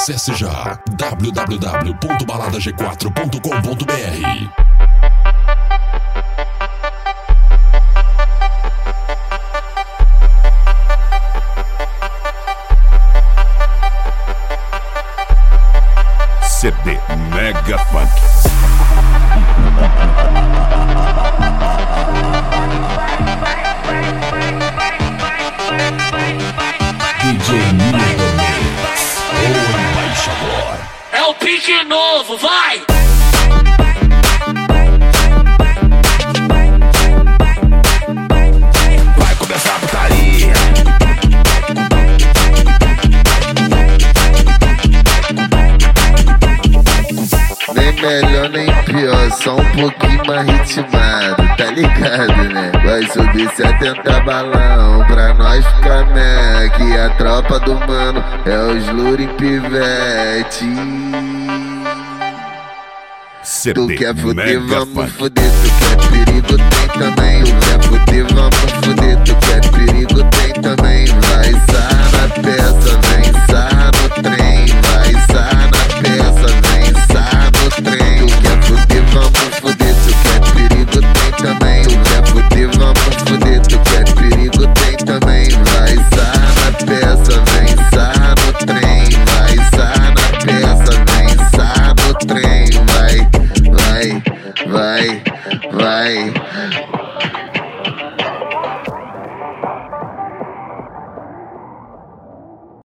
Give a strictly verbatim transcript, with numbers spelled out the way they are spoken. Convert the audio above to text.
Acesse já w w w ponto balada g quatro ponto com ponto b r. C D Mega Funk. D J Milton Mix, o embaixador. É o pique novo, vai! Vai começar a putaria. Nem melhor nem pior, só um pouquinho mais ritmado, tá ligado, né? Vai subir setenta balão pra nós ficar Mac. A tropa do mano é os Lurim Pivete. Tu quer fuder, vamos fuder. Tu quer perigo, tem também. Tu quer fuder, vamos fuder. Tu quer perigo, tem também. Vai sar na peça, vem sar